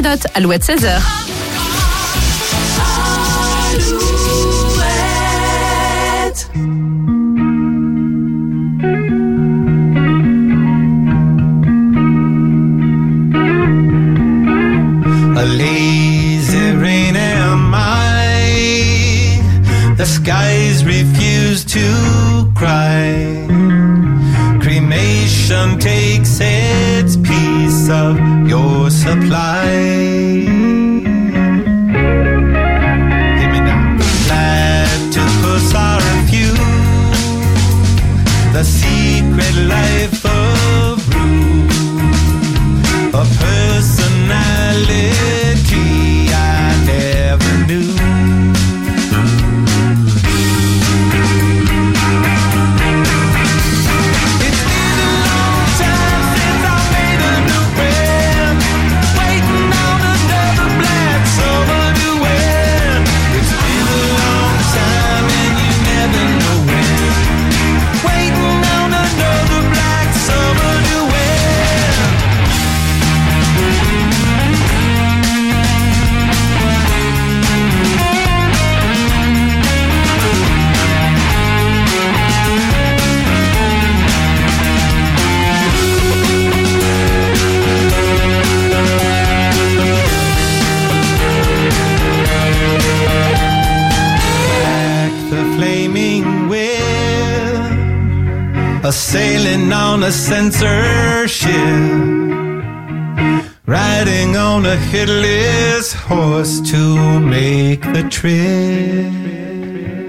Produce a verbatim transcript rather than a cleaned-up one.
Red Hot, Alouette seize heures. A lazy rain am I, the skies refuse to cry. Cremation takes its piece of your supply. Hear me now. Platypus are few, the secret life of Rue, a personality I never knew. It's been a long time since I made a new friend, waiting on another black summer to win. It's been a long time and you never know when, waiting on another black summer to win. Back the flaming wheel, a sailing on a censorship, riding on a headless horse to make the trip.